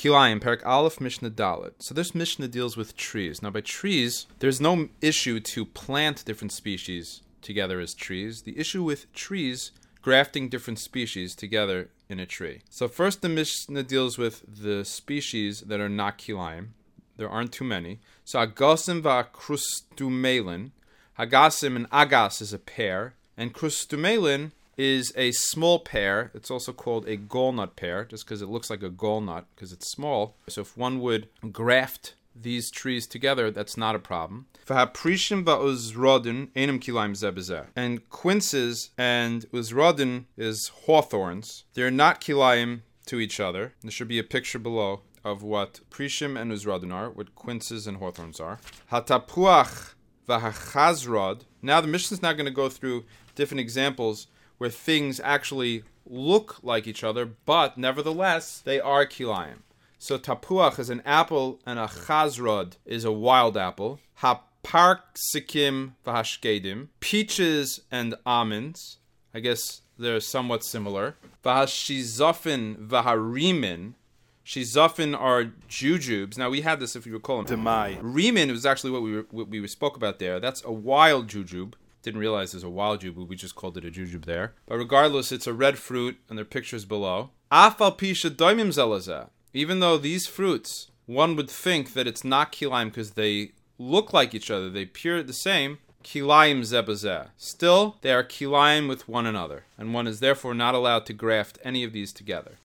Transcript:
Kilayim, Perek Aleph, Mishnah Dalet. So this Mishnah deals with trees. Now by trees, there's no issue to plant different species together as trees. The issue with trees, grafting different species together in a tree. So first the Mishnah deals with the species that are not Kilayim. There aren't too many. So Agasim va-Krustumelin. Hagasim and Agas is a pear, and Krustumelin is a small pear. It's also called a gallnut pear, just because it looks like a gallnut, because it's small. So if one would graft these trees together, that's not a problem. V'haprishim va'uzrodin enum kilayim zeh b'zeh. And quinces and uzrodin is hawthorns. They're not kilayim to each other. There should be a picture below of what prishim and uzrodin are, what quinces and hawthorns are. Hatapuach v'hachazrod. Now the Mishnah is not going to go through different examples where things actually look like each other, but nevertheless, they are kilayim. So tapuach is an apple, and a chazrod is a wild apple. Haparksikim v'hashkedim. Peaches and almonds. I guess they're somewhat similar. V'hashizofin v'harimin. Shizofin are jujubes. Now we had this, if you recall. Rimin was actually what we spoke about there. That's a wild jujube. Didn't realize there's a wild jujube. We just called it a jujube there. But regardless, it's a red fruit, and there are pictures below. Afal pisha doimim zelazeh. Even though these fruits, one would think that it's not kilayim because they look like each other, they appear the same. Kilayim zeh b'zeh. Still, they are kilayim with one another, and one is therefore not allowed to graft any of these together.